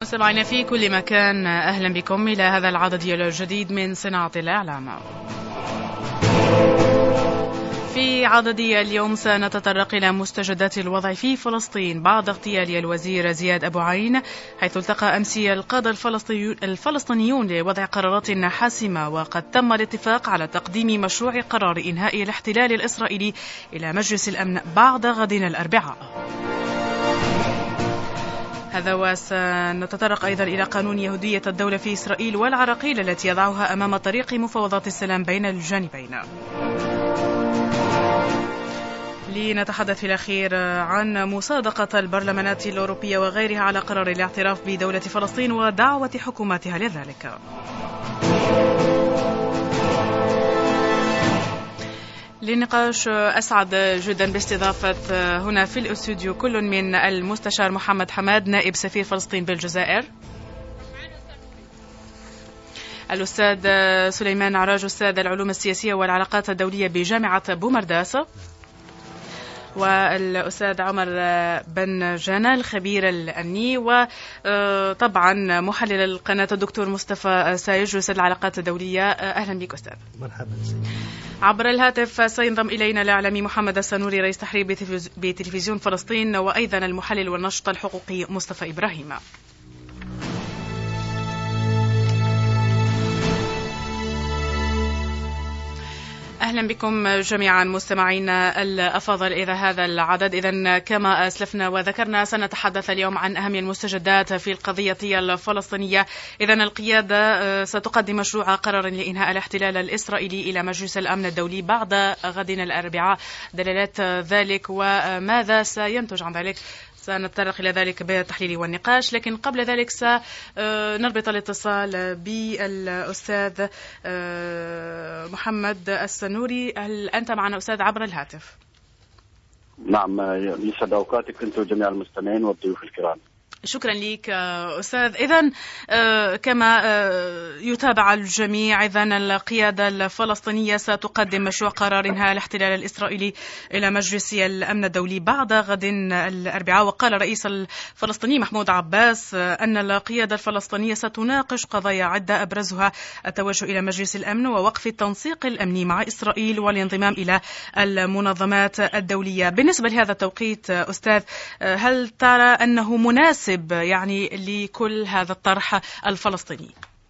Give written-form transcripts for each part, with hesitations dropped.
مستمعينا في كل مكان، أهلا بكم إلى هذا العدد الجديد من صناعة الإعلام. في عدد اليوم سنتطرق إلى مستجدات الوضع في فلسطين بعد اغتيال الوزير زياد أبو عين، حيث التقى أمس القادة الفلسطينيون لوضع قرارات حاسمة، وقد تم الاتفاق على تقديم مشروع قرار إنهاء الاحتلال الإسرائيلي إلى مجلس الأمن بعد غد الأربعاء. هذا وسنتطرق أيضا إلى قانون يهودية الدولة في إسرائيل والعراقيل التي يضعها أمام طريق مفاوضات السلام بين الجانبين. لنتحدث في الأخير عن مصادقة البرلمانات الأوروبية وغيرها على قرار الاعتراف بدولة فلسطين ودعوة حكوماتها لذلك. للنقاش أسعد جدا باستضافة هنا في الاستوديو كل من المستشار محمد حماد نائب سفير فلسطين بالجزائر، الأستاذ سليمان عراج أستاذ العلوم السياسية والعلاقات الدولية بجامعة بومرداس، والأستاذ عمر بن جانا الخبير الأمني، وطبعا محلل القناة الدكتور مصطفى سايج أستاذ العلاقات الدولية. أهلا بك أستاذ. مرحبا. عبر الهاتف سينضم إلينا الإعلامي محمد السنوري رئيس تحرير بتلفزيون فلسطين، وأيضا المحلل والناشط الحقوقي مصطفى إبراهيم. أهلا بكم جميعا مستمعينا الأفاضل إلى هذا العدد. إذن كما أسلفنا وذكرنا سنتحدث اليوم عن أهم المستجدات في القضية الفلسطينية. إذن القيادة ستقدم مشروع قرار لإنهاء الاحتلال الإسرائيلي إلى مجلس الأمن الدولي بعد غد الأربعاء. دلالات ذلك وماذا سينتج عن ذلك سنتطرق إلى ذلك بالتحليل والنقاش، لكن قبل ذلك سنربط الاتصال بالأستاذ محمد السنوري. هل أنت معنا أستاذ عبر الهاتف؟ نعم، يسعد أوقاتك أنت وجميع المستمعين والضيوف الكرام. شكرا لك أستاذ. إذن كما يتابع الجميع، إذن القيادة الفلسطينية ستقدم مشروع قرار إنهاء الاحتلال الإسرائيلي إلى مجلس الأمن الدولي بعد غد الأربعاء. وقال الرئيس الفلسطيني محمود عباس أن القيادة الفلسطينية ستناقش قضايا عدة أبرزها التوجه إلى مجلس الأمن ووقف التنسيق الأمني مع إسرائيل والانضمام إلى المنظمات الدولية. بالنسبة لهذا التوقيت أستاذ، هل ترى أنه مناسب يعني لكل هذا الطرح الفلسطيني؟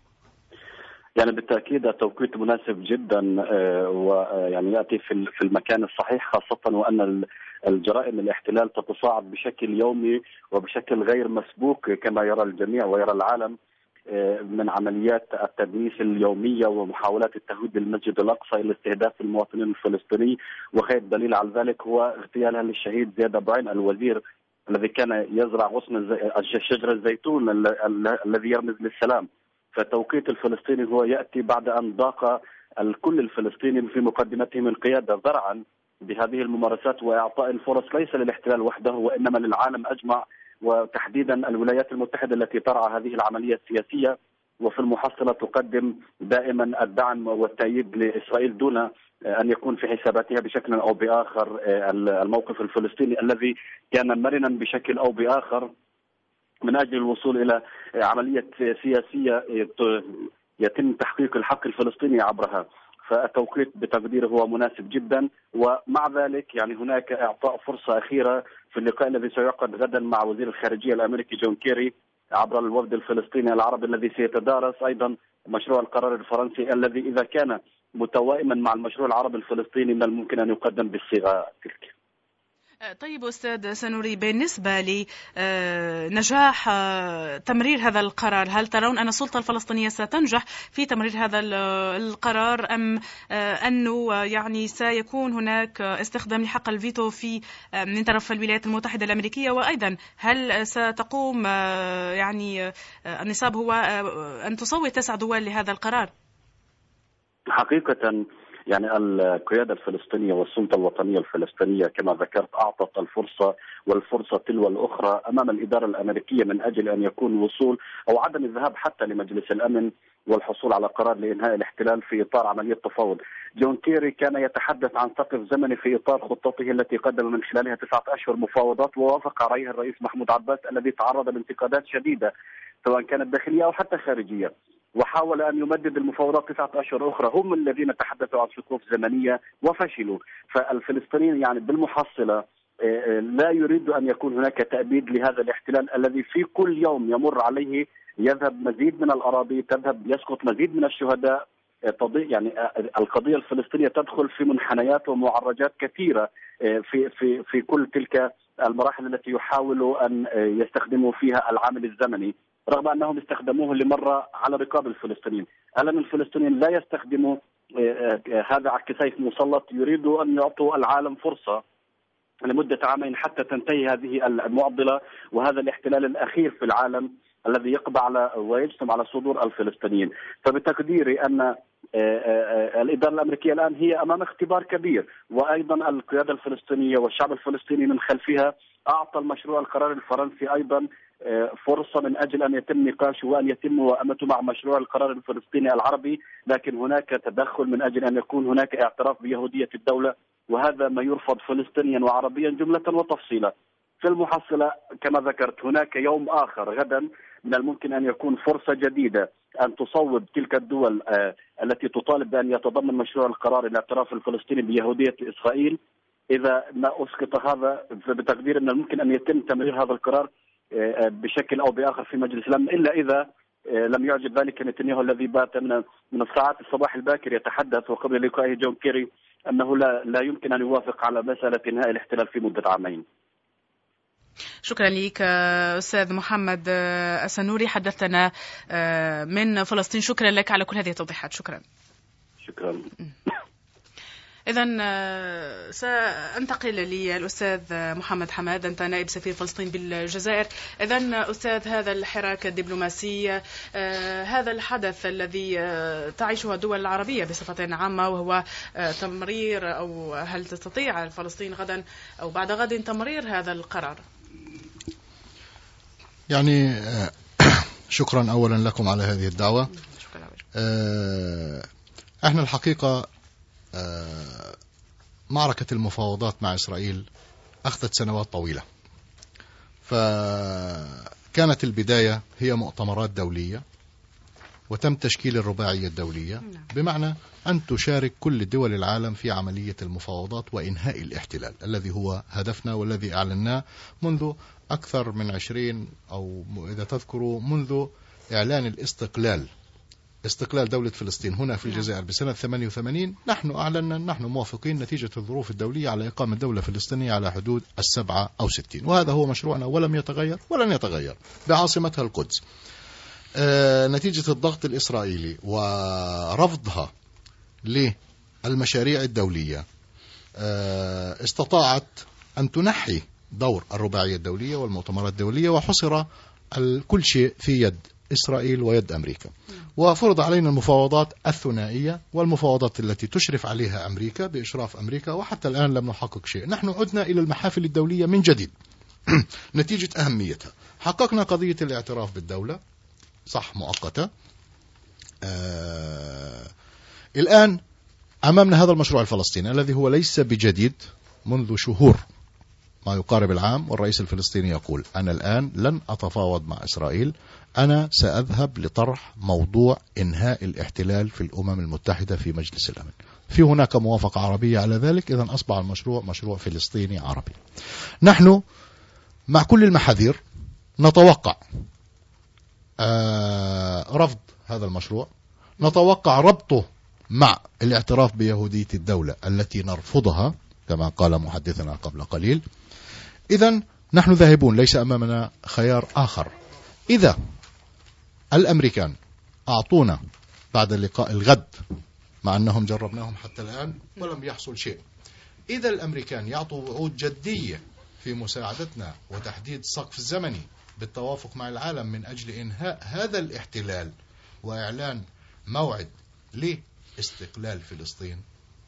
يعني بالتأكيد التوقيت مناسب جدا، ويعني يأتي في المكان الصحيح، خاصة وأن الجرائم الاحتلال تتصاعد بشكل يومي وبشكل غير مسبوق كما يرى الجميع ويرى العالم، من عمليات التدنيس اليومية ومحاولات التهويد للمسجد الأقصى إلى استهداف المواطنين الفلسطينيين. وخير دليل على ذلك هو اغتيالها للشهيد زياد أبو عين الوزير الذي كان يزرع غصن شجر الزيتون الذي يرمز للسلام. فالتوقيت الفلسطيني هو يأتي بعد أن ضاق الكل الفلسطيني في مقدمتهم القيادة ذرعا بهذه الممارسات وإعطاء الفرص ليس للاحتلال وحده وإنما للعالم أجمع، وتحديدا الولايات المتحدة التي ترعى هذه العملية السياسية، وفي المحصلة تقدم دائما الدعم والتأييد لإسرائيل دون أن يكون في حساباتها بشكل أو بآخر الموقف الفلسطيني الذي كان مرنا بشكل أو بآخر من أجل الوصول إلى عملية سياسية يتم تحقيق الحق الفلسطيني عبرها. فالتوقيت بتقديره هو مناسب جدا، ومع ذلك يعني هناك إعطاء فرصة أخيرة في اللقاء الذي سيعقد غدا مع وزير الخارجية الأمريكي جون كيري عبر الوفد الفلسطيني العربي الذي سيتدارس أيضا مشروع القرار الفرنسي الذي إذا كان متوائما مع المشروع العربي الفلسطيني من الممكن أن يقدم بالصيغة تلك. طيب أستاذ سنوري، بالنسبة لنجاح تمرير هذا القرار، هل ترون أن السلطة الفلسطينية ستنجح في تمرير هذا القرار أم أنه يعني سيكون هناك استخدام لحق الفيتو من طرف الولايات المتحدة الأمريكية؟ وأيضا هل ستقوم يعني النصاب هو أن تصوت 9 دول لهذا القرار؟ حقيقة يعني القيادة الفلسطينية والسلطة الوطنية الفلسطينية كما ذكرت أعطت الفرصة تلو الأخرى أمام الإدارة الأمريكية من أجل أن يكون وصول أو عدم الذهاب حتى لمجلس الأمن والحصول على قرار لإنهاء الاحتلال في إطار عملية تفاوض. جون كيري كان يتحدث عن سقف زمني في إطار خطته التي قدم من خلالها 9 أشهر مفاوضات، ووافق عليها الرئيس محمود عباس الذي تعرض لانتقادات شديدة سواء كانت داخلية أو حتى خارجية، وحاول أن يمدد المفاوضات 9 أشهر أخرى. هم الذين تحدثوا عن سقوف زمنية وفشلوا. فالفلسطينيين يعني بالمحصلة لا يريد أن يكون هناك تأبيد لهذا الاحتلال الذي في كل يوم يمر عليه يذهب مزيد من الأراضي، يسقط مزيد من الشهداء. يعني القضية الفلسطينية تدخل في منحنيات ومعرجات كثيرة في كل تلك المراحل التي يحاولوا أن يستخدموا فيها العامل الزمني، رغم أنهم استخدموه لمرة على رقاب الفلسطينيين. الآن الفلسطينيين لا يستخدموا هذا كسيف مسلط، يريدوا أن يعطوا العالم فرصة لمدة عامين حتى تنتهي هذه المعضلة وهذا الاحتلال الأخير في العالم الذي يقضى على ويجسم على صدور الفلسطينيين. فبتقديري أن الإدارة الأمريكية الآن هي أمام اختبار كبير، وأيضا القيادة الفلسطينية والشعب الفلسطيني من خلفها أعطى المشروع القرار الفرنسي أيضا فرصة من أجل أن يتم نقاشه وأن يتم موائمته مع مشروع القرار الفلسطيني العربي، لكن هناك تدخل من أجل أن يكون هناك اعتراف بيهودية الدولة، وهذا ما يرفض فلسطينيا وعربيا جملة وتفصيلا. في المحصلة كما ذكرت هناك يوم آخر غدا من الممكن أن يكون فرصة جديدة أن تصوب تلك الدول التي تطالب بأن يتضمن مشروع القرار الاعتراف الفلسطيني بيهودية إسرائيل. إذا ما أسقط هذا بتقدير أن الممكن أن يتم تمرير هذا القرار بشكل أو بآخر في مجلس الأمن، إلا إذا لم يعجب ذلك نتنياهو الذي بات من الساعات الصباح الباكر يتحدث وقبل لقائه جون كيري أنه لا يمكن أن يوافق على مسألة إنهاء الاحتلال في مدة عامين. شكرا لك أستاذ محمد السنوري، حدثنا من فلسطين. شكرا لك على كل هذه التوضيحات. شكرا. إذن سأنتقل للأستاذ محمد حماد، أنت نائب سفير فلسطين بالجزائر. إذن أستاذ، هذا الحراك الدبلوماسي، هذا الحدث الذي تعيشها الدول العربية بصفة عامة وهو تمرير، أو هل تستطيع فلسطين غدا أو بعد غد تمرير هذا القرار؟ يعني شكرا أولا لكم على هذه الدعوة. احنا الحقيقة معركة المفاوضات مع إسرائيل أخذت سنوات طويلة، فكانت البداية هي مؤتمرات دولية وتم تشكيل الرباعية الدولية، بمعنى أن تشارك كل دول العالم في عملية المفاوضات وإنهاء الاحتلال الذي هو هدفنا والذي أعلناه منذ أكثر من 20 أو إذا تذكروا منذ إعلان استقلال دولة فلسطين هنا في الجزائر بسنة 88. نحن أعلنا نحن موافقين نتيجة الظروف الدولية على إقامة دولة فلسطينية على حدود 67، وهذا هو مشروعنا ولم يتغير ولن يتغير، بعاصمتها القدس. نتيجة الضغط الإسرائيلي ورفضها للمشاريع الدولية استطاعت أن تنحي دور الرباعية الدولية والمؤتمرات الدولية، وحصر كل شيء في يد إسرائيل ويد أمريكا، وفرض علينا المفاوضات الثنائية والمفاوضات التي تشرف عليها أمريكا بإشراف أمريكا، وحتى الآن لم نحقق شيء. نحن عدنا إلى المحافل الدولية من جديد نتيجة أهميتها. حققنا قضية الاعتراف بالدولة، صح، مؤقتة. الآن أمامنا هذا المشروع الفلسطيني الذي هو ليس بجديد، منذ شهور ما يقارب العام، والرئيس الفلسطيني يقول أنا الآن لن أتفاوض مع إسرائيل، أنا سأذهب لطرح موضوع إنهاء الاحتلال في الأمم المتحدة في مجلس الأمن. في هناك موافقة عربية على ذلك، إذن أصبح المشروع مشروع فلسطيني عربي. نحن مع كل المحاذير نتوقع رفض هذا المشروع، نتوقع ربطه مع الاعتراف بيهودية الدولة التي نرفضها كما قال محدثنا قبل قليل. إذن نحن ذاهبون، ليس أمامنا خيار آخر. إذا الأمريكان أعطونا بعد اللقاء الغد، مع أنهم جربناهم حتى الآن ولم يحصل شيء، إذا الأمريكان يعطوا وعود جدية في مساعدتنا وتحديد سقف زمني بالتوافق مع العالم من أجل إنهاء هذا الاحتلال وإعلان موعد لاستقلال فلسطين،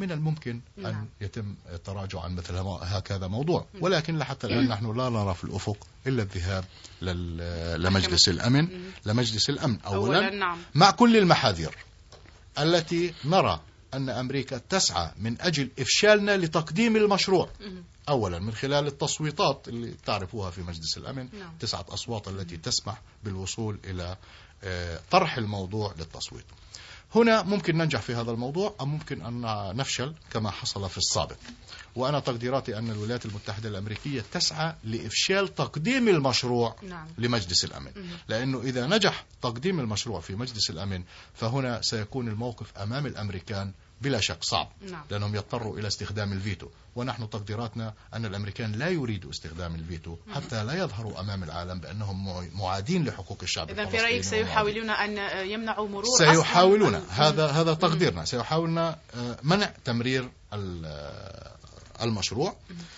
من الممكن أن يتم التراجع عن مثل هكذا موضوع، ولكن لحتى الآن نحن لا نرى في الأفق إلا الذهاب لمجلس الأمن أولا مع كل المحاذير التي نرى أن أمريكا تسعى من أجل إفشالنا لتقديم المشروع. أولا من خلال التصويتات اللي تعرفوها في مجلس الأمن، 9 أصوات التي تسمح بالوصول إلى طرح الموضوع للتصويت. هنا ممكن ننجح في هذا الموضوع أو ممكن أن نفشل كما حصل في السابق. وأنا تقديراتي أن الولايات المتحدة الأمريكية تسعى لإفشال تقديم المشروع لمجلس الأمن، لأنه إذا نجح تقديم المشروع في مجلس الأمن فهنا سيكون الموقف أمام الأمريكان بلا شك صعب، لأنهم يضطروا إلى استخدام الفيتو، ونحن تقديراتنا أن الأمريكان لا يريدوا استخدام الفيتو حتى لا يظهروا أمام العالم بأنهم معادين لحقوق الشعب الفلسطيني. إذن في رأيك سيحاولون أن يمنعوا مرور؟ سيحاولون، هذا تقديرنا، سيحاولون منع تمرير المشروع.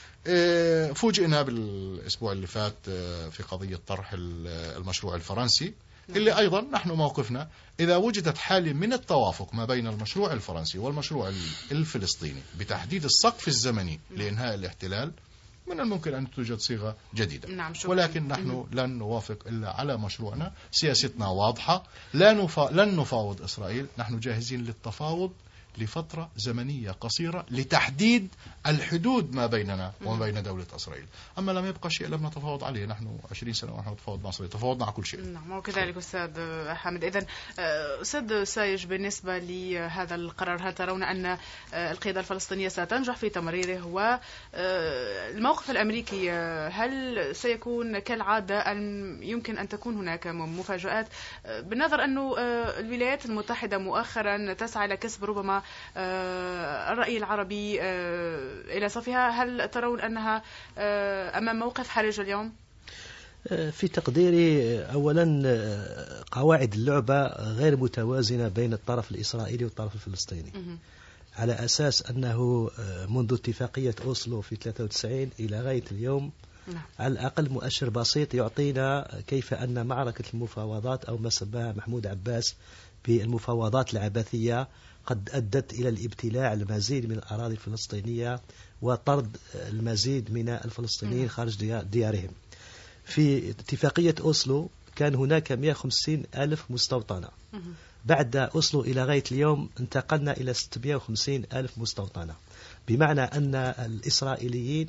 فوجئنا بالأسبوع اللي فات في قضية طرح المشروع الفرنسي، اللي أيضا نحن موقفنا إذا وجدت حالة من التوافق ما بين المشروع الفرنسي والمشروع الفلسطيني بتحديد السقف الزمني لإنهاء الاحتلال، من الممكن أن توجد صيغة جديدة. ولكن نحن لن نوافق إلا على مشروعنا. سياستنا واضحة، لن نفاوض إسرائيل، نحن جاهزين للتفاوض لفترة زمنية قصيرة لتحديد الحدود ما بيننا وما بين دولة إسرائيل. أما لم يبقى شيء لم نتفاوض عليه، نحن 20 سنة ونحن نتفاوض مع إسرائيل، تفاوضنا على كل شيء. نعم، وكذلك أستاذ حامد. إذن أستاذ سايج، بالنسبة لهذا القرار هل ترون أن القيادة الفلسطينية ستنجح في تمريره؟ والموقف الأمريكي هل سيكون كالعادة أم يمكن أن تكون هناك مفاجآت، بالنظر أن الولايات المتحدة مؤخرا تسعى لكسب ربما الرأي العربي إلى صفها؟ هل ترون أنها أمام موقف حرج اليوم؟ في تقديري أولا قواعد اللعبة غير متوازنة بين الطرف الإسرائيلي والطرف الفلسطيني، على أساس أنه منذ اتفاقية أوسلو في 93 إلى غاية اليوم على الأقل مؤشر بسيط يعطينا كيف أن معركة المفاوضات أو ما سماها محمود عباس بالمفاوضات العبثية قد أدت إلى الابتلاع المزيد من الأراضي الفلسطينية وطرد المزيد من الفلسطينيين خارج ديارهم. في اتفاقية أوسلو كان هناك 150 ألف مستوطنة، بعد أوسلو إلى غاية اليوم انتقلنا إلى 650 ألف مستوطنة، بمعنى أن الإسرائيليين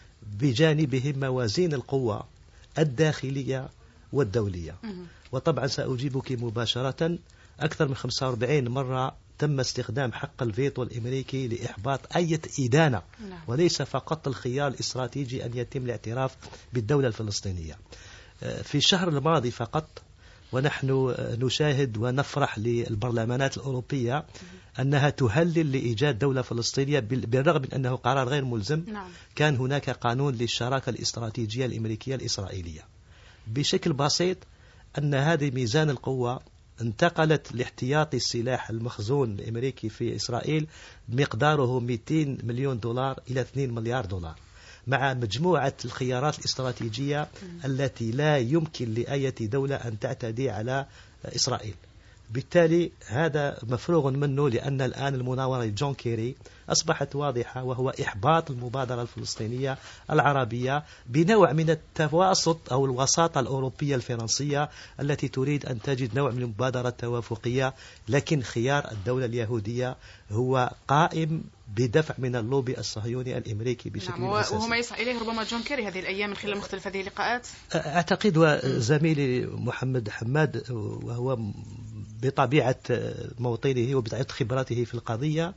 بجانبهم موازين القوة الداخلية والدولية. وطبعا سأجيبك مباشرة، أكثر من 45 مرة تم استخدام حق الفيتو الأمريكي لإحباط أي إدانة، وليس فقط الخيار الاستراتيجي أن يتم الاعتراف بالدولة الفلسطينية. في الشهر الماضي فقط ونحن نشاهد ونفرح للبرلمانات الأوروبية أنها تهلل لإيجاد دولة فلسطينية بالرغم من أنه قرار غير ملزم. كان هناك قانون للشراكة الاستراتيجية الأمريكية الإسرائيلية. بشكل بسيط أن هذه ميزان القوة انتقلت لاحتياطي السلاح المخزون الأمريكي في إسرائيل مقداره 200 مليون دولار إلى 2 مليار دولار، مع مجموعة الخيارات الاستراتيجية التي لا يمكن لأي دولة أن تعتدي على إسرائيل. بالتالي هذا مفروغ منه، لأن الآن المناورة جون كيري أصبحت واضحة، وهو إحباط المبادرة الفلسطينية العربية بنوع من التواسط أو الوساطة الأوروبية الفرنسية التي تريد أن تجد نوع من المبادرة التوافقية، لكن خيار الدولة اليهودية هو قائم بدفع من اللوبي الصهيوني الأمريكي بشكل أساسي. وهو ما يسعى إليه ربما جون كيري هذه الأيام من خلال مختلف هذه اللقاءات. أعتقد وزميلي محمد حماد، وهو بطبيعة موطنه وبطبيعة خبرته في القضية،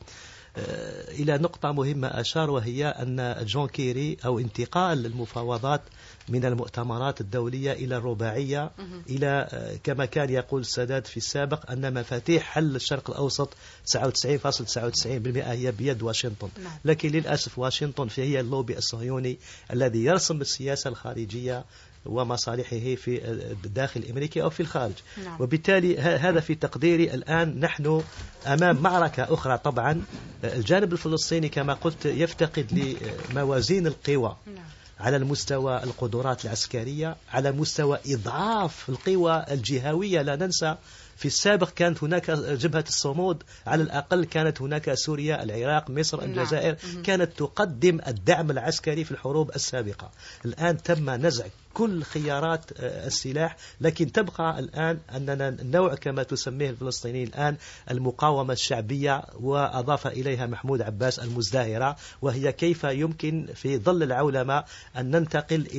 إلى نقطة مهمة أشار، وهي أن جون كيري أو انتقال المفاوضات من المؤتمرات الدولية إلى الرباعية، إلى كما كان يقول السادات في السابق أن مفاتيح حل الشرق الأوسط 99.99% هي بيد واشنطن. لكن للأسف واشنطن هي اللوبي الصهيوني الذي يرسم السياسة الخارجية ومصالحه في الداخل الأمريكي أو في الخارج. وبالتالي هذا في تقديري الآن نحن أمام معركة أخرى. طبعا الجانب الفلسطيني كما قلت يفتقد لموازين القوى على المستوى القدرات العسكرية، على مستوى إضعاف القوى الجهوية. لا ننسى في السابق كانت هناك جبهة الصمود، على الأقل كانت هناك سوريا، العراق، مصر، الجزائر كانت تقدم الدعم العسكري في الحروب السابقة. الآن تم نزع كل خيارات السلاح، لكن تبقى الآن أننا نوع كما تسميه الفلسطينيين الآن المقاومة الشعبية، وأضاف إليها محمود عباس المزدهرة، وهي كيف يمكن في ظل العولمة أن ننتقل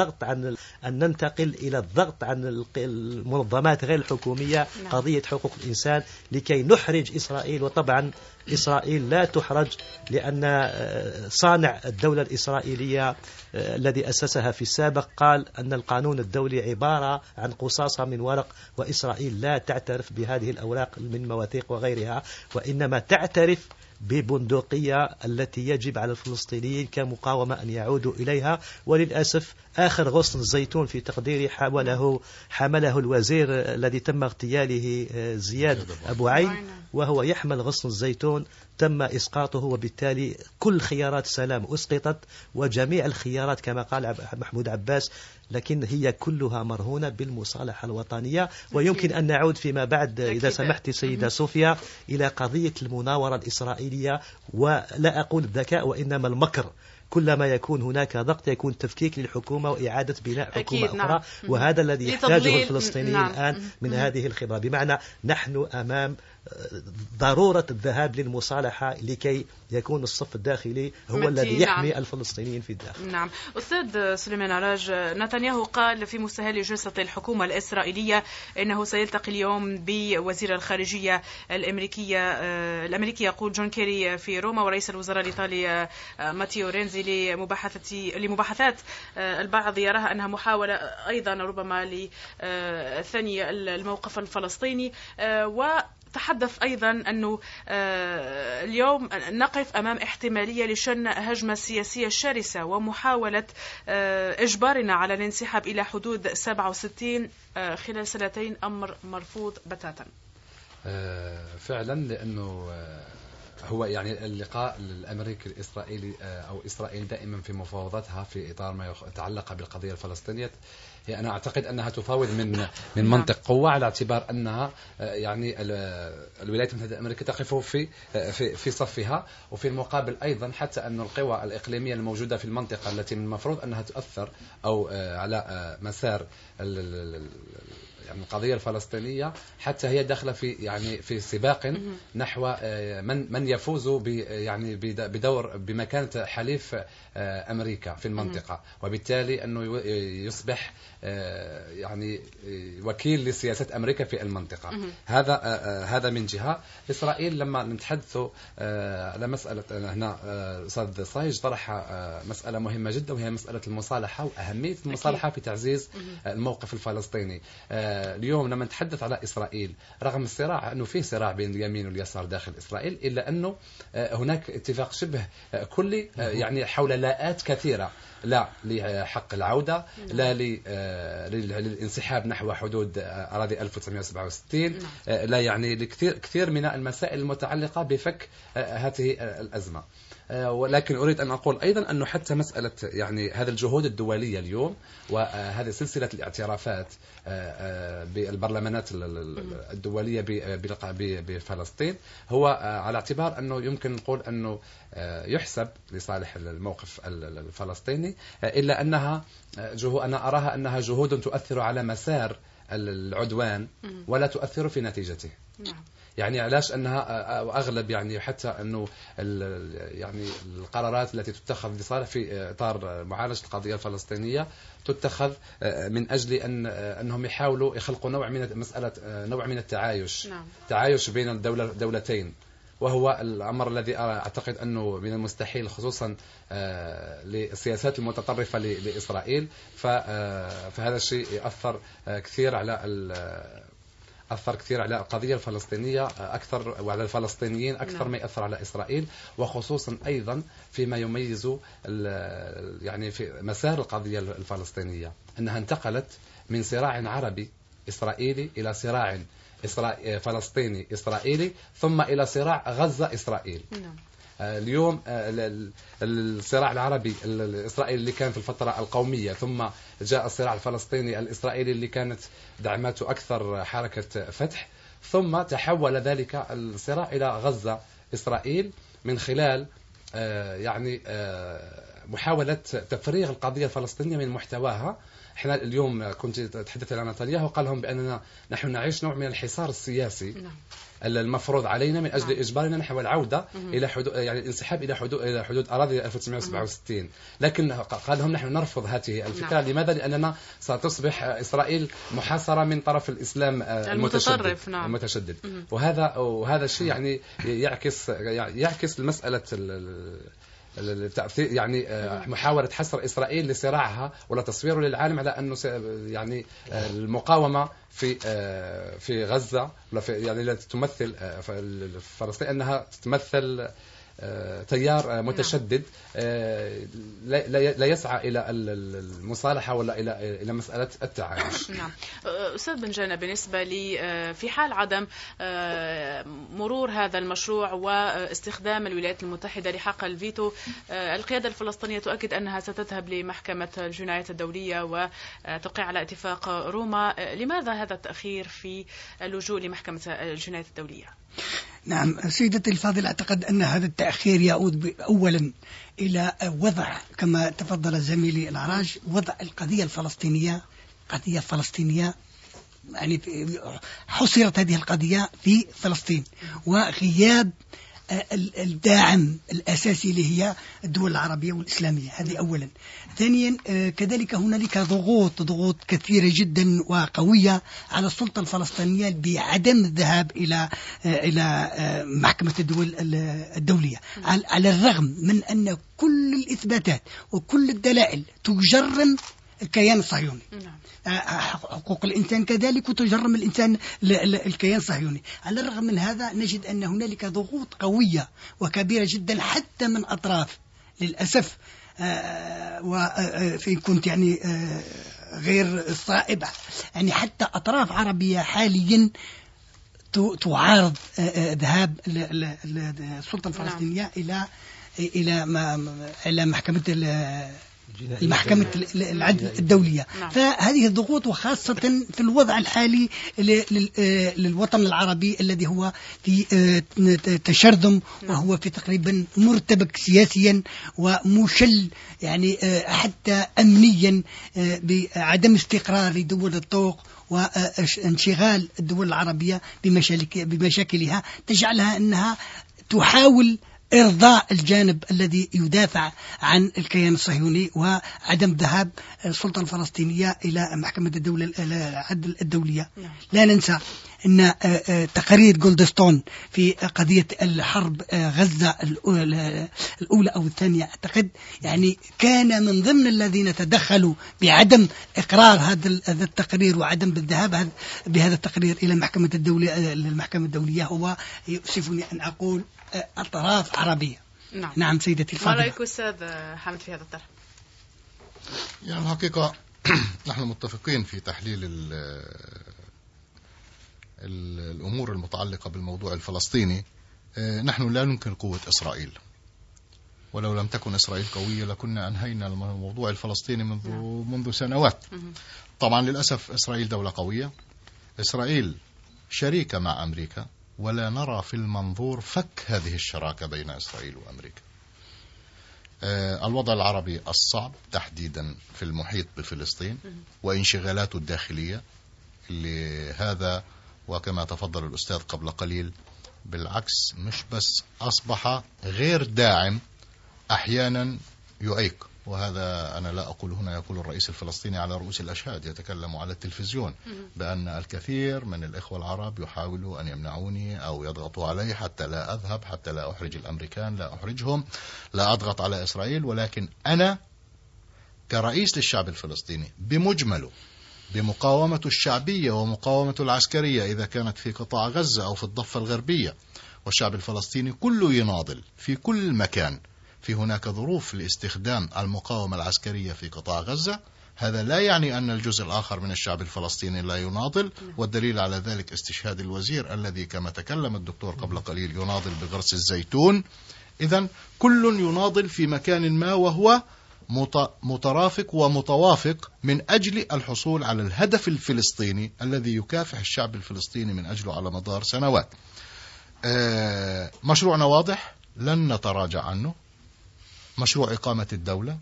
إلى الضغط عن المنظمات غير الحكومية، قضية حقوق الإنسان، لكي نحرج إسرائيل. وطبعا إسرائيل لا تحرج، لأن صانع الدولة الإسرائيلية الذي أسسها في السابق قال أن القانون الدولي عبارة عن قصاصة من ورق، وإسرائيل لا تعترف بهذه الأوراق من مواثيق وغيرها، وإنما تعترف ببندقية التي يجب على الفلسطينيين كمقاومة أن يعودوا إليها. وللأسف آخر غصن الزيتون في تقديري حمله الوزير الذي تم اغتياله زياد أبو عين، وهو يحمل غصن الزيتون، تم إسقاطه، وبالتالي كل خيارات السلام أسقطت، وجميع الخيارات كما قال محمود عباس، لكن هي كلها مرهونة بالمصالحة الوطنية. ويمكن أن نعود فيما بعد إذا سمحت سيدة صوفيا إلى قضية المناورة الإسرائيلية، ولا أقول الذكاء وإنما المكر. كلما يكون هناك ضغط يكون تفكيك للحكومة وإعادة بناء حكومة أخرى، وهذا الذي يحتاجه الفلسطينيين الآن من هذه الخبرة. بمعنى نحن أمام ضرورة الذهاب للمصالحة لكي يكون الصف الداخلي هو الذي يحمي الفلسطينيين في الداخل. نعم. أستاذ سليمان عراج، نتنياهو قال في مستهل جلسة الحكومة الإسرائيلية إنه سيلتقي اليوم بوزير الخارجية الأمريكي يقول جون كيري في روما، ورئيس الوزراء الإيطالي ماتيو رينزي لمباحثات البعض يراها أنها محاولة أيضا ربما لثني الموقف الفلسطيني. تحدث أيضا أنه اليوم نقف أمام احتمالية لشن هجمة سياسية شرسة ومحاولة إجبارنا على الانسحاب إلى حدود 67 خلال سنتين، أمر مرفوض بتاتا. فعلا، لأنه هو يعني اللقاء الأمريكي الإسرائيلي أو إسرائيل دائما في مفاوضاتها في إطار ما يتعلق بالقضية الفلسطينية، هي أنا أعتقد أنها تفاوض من منطق قوة، على اعتبار أنها يعني الولايات المتحدة الأمريكية تقف في صفها، وفي المقابل أيضا حتى أن القوى الإقليمية الموجودة في المنطقة التي من المفروض أنها تؤثر أو على مسار يعني القضية الفلسطينية، حتى هي داخلة في سباق نحو من يفوز بدور بمكانة حليف أمريكا في المنطقة، وبالتالي أنه يصبح يعني وكيل لسياسة أمريكا في المنطقة. هذا من جهة. إسرائيل لما نتحدث على مسألة هنا، أستاذ صايج طرح مسألة مهمة جدا، وهي مسألة المصالحة وأهمية المصالحة في تعزيز الموقف الفلسطيني. اليوم لما نتحدث على إسرائيل، رغم الصراع أنه فيه صراع بين اليمين واليسار داخل إسرائيل، إلا أنه هناك اتفاق شبه كلي يعني حول لاءات كثيرة، لا لحق العودة، لا للانسحاب نحو حدود أراضي 1967، لا يعني لكثير من المسائل المتعلقة بفك هذه الأزمة. ولكن أريد أن أقول أيضا أنه حتى مسألة يعني هذه الجهود الدولية اليوم، وهذه سلسلة الاعترافات بالبرلمانات الدولية بفلسطين، هو على اعتبار أنه يمكن نقول أنه يحسب لصالح الموقف الفلسطيني، إلا أنها أنا أراها أنها جهود تؤثر على مسار العدوان ولا تؤثر في نتيجته. يعني علاش أنها أغلب يعني حتى أنه يعني القرارات التي تتخذ لصالح في إطار معالجة القضية الفلسطينية تتخذ من أجل أنهم يحاولوا يخلقوا نوع من التعايش، تعايش بين الدولتين، وهو الأمر الذي أعتقد أنه من المستحيل خصوصا للسياسات المتطرفة لإسرائيل. فهذا الشيء أثر كثير على القضية الفلسطينية أكثر، وعلى الفلسطينيين أكثر ما يأثر على إسرائيل، وخصوصا أيضا فيما يميز يعني في مسار القضية الفلسطينية، أنها انتقلت من صراع عربي إسرائيلي إلى صراع فلسطيني إسرائيلي، ثم إلى صراع غزة إسرائيل. اليوم الصراع العربي الإسرائيلي اللي كان في الفترة القومية، ثم جاء الصراع الفلسطيني الإسرائيلي اللي كانت دعماته أكثر حركة فتح، ثم تحول ذلك الصراع إلى غزة إسرائيل من خلال يعني محاولة تفريغ القضية الفلسطينية من محتواها. احنا اليوم كنت تحدثت عن نتنياهو، قال لهم بأننا نحن نعيش نوع من الحصار السياسي المفروض علينا من أجل إجبارنا نحو العودة إلى حدود، يعني الانسحاب إلى حدود أراضي 1967. لكن قال لهم نحن نرفض هذه الفكرة. لماذا؟ لأننا ستصبح إسرائيل محاصرة من طرف الإسلام المتشدد. وهذا الشيء يعني يعكس المسألة التأثير، يعني محاولة حصر إسرائيل لصراعها ولا تصويره للعالم على أنه يعني المقاومة في غزة يعني لا تمثل فلسطين أنها تمثل تيار متشدد لا يسعى إلى المصالحة ولا إلى مسألة التعايش. نعم. أستاذ بنجانة، بالنسبة لي في حال عدم مرور هذا المشروع واستخدام الولايات المتحدة لحق الفيتو، القيادة الفلسطينية تؤكد أنها ستذهب لمحكمة الجنايات الدولية وتوقع على اتفاق روما. لماذا هذا التأخير في اللجوء لمحكمة الجنايات الدولية؟ نعم سيدتي الفاضل، أعتقد أن هذا التأخير يعود أولا إلى وضع، كما تفضل زميلي العراج، وضع القضية الفلسطينية قضية فلسطينية، يعني حصرت هذه القضية في فلسطين، وغياب الداعم الأساسي اللي هي الدول العربية والإسلامية. هذه أولا. ثانيا كذلك هنالك ضغوط كثيرة جدا وقوية على السلطة الفلسطينية بعدم الذهاب إلى محكمة الدول الدولية، على الرغم من أن كل الإثباتات وكل الدلائل تجرم الكيان الصهيوني، حقوق الإنسان كذلك، وتجرم الإنسان الكيان الصهيوني. على الرغم من هذا نجد أن هنالك ضغوط قوية وكبيرة جدا حتى من أطراف للأسف وفي كنت يعني غير صائبة، يعني حتى أطراف عربية حاليا تعارض ذهاب السلطة الفلسطينية إلى محكمة العدل الدولية. فهذه الضغوط، وخاصة في الوضع الحالي للوطن العربي الذي هو في تشرذم، وهو في تقريبا مرتبك سياسيا ومشل، يعني حتى أمنيا، بعدم استقرار لدول الطوق وانشغال الدول العربية بمشاكلها تجعلها أنها تحاول إرضاء الجانب الذي يدافع عن الكيان الصهيوني، وعدم ذهاب السلطة الفلسطينية إلى محكمة العدل الدولية. لا ننسى أن تقارير جولدستون في قضية الحرب غزة الأولى أو الثانية أعتقد، يعني كان من ضمن الذين تدخلوا بعدم إقرار هذا التقرير وعدم الذهاب بهذا التقرير إلى المحكمة الدولية هو، يؤسفني أن أقول، أطراف عربية. نعم سيدتي الفاضلة. ما رأيك أستاذ حامد في هذا الطرح؟ يعني الحقيقة نحن متفقين في تحليل الأمور المتعلقة بالموضوع الفلسطيني. نحن لا ننكر قوة إسرائيل، ولو لم تكن إسرائيل قوية لكنا أنهينا الموضوع الفلسطيني منذ سنوات. طبعا للأسف إسرائيل دولة قوية، إسرائيل شريكة مع أمريكا، ولا نرى في المنظور فك هذه الشراكة بين إسرائيل وأمريكا. الوضع العربي الصعب تحديدا في المحيط بفلسطين وانشغالاته الداخلية اللي هذا، وكما تفضل الأستاذ قبل قليل، بالعكس مش بس أصبح غير داعم، أحيانا يؤيك، وهذا أنا لا أقول هنا، يقول الرئيس الفلسطيني على رؤوس الأشهاد، يتكلم على التلفزيون بأن الكثير من الإخوة العرب يحاولوا أن يمنعوني أو يضغطوا علي حتى لا أذهب، حتى لا أحرج الأمريكان، لا أحرجهم، لا أضغط على إسرائيل. ولكن أنا كرئيس للشعب الفلسطيني بمجمله، بمقاومته الشعبية ومقاومته العسكرية إذا كانت في قطاع غزة أو في الضفة الغربية، والشعب الفلسطيني كله يناضل في كل مكان، في هناك ظروف لاستخدام المقاومة العسكرية في قطاع غزة. هذا لا يعني أن الجزء الآخر من الشعب الفلسطيني لا يناضل، والدليل على ذلك استشهاد الوزير الذي كما تكلم الدكتور قبل قليل يناضل بغرس الزيتون إذن كل يناضل في مكان ما، وهو مترافق ومتوافق من أجل الحصول على الهدف الفلسطيني الذي يكافح الشعب الفلسطيني من أجله على مدار سنوات. مشروعنا واضح، لن نتراجع عنه. مشروع إقامة الدولة،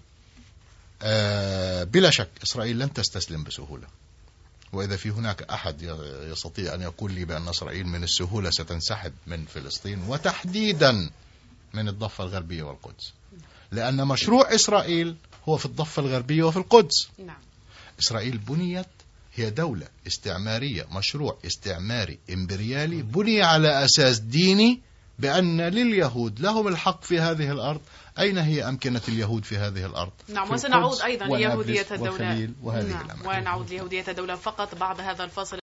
بلا شك إسرائيل لن تستسلم بسهولة، وإذا في هناك أحد يستطيع أن يقول لي بأن إسرائيل من السهولة ستنسحب من فلسطين، وتحديدا من الضفة الغربية والقدس، لأن مشروع إسرائيل هو في الضفة الغربية وفي القدس. إسرائيل بنيت، هي دولة استعمارية، مشروع استعماري إمبريالي بني على أساس ديني، بأن لليهود لهم الحق في هذه الأرض. أين هي أمكنة اليهود في هذه الأرض؟ نعم، وسنعود أيضا ليهودية الدولة. ونعود ليهودية الدولة فقط بعد هذا الفاصل.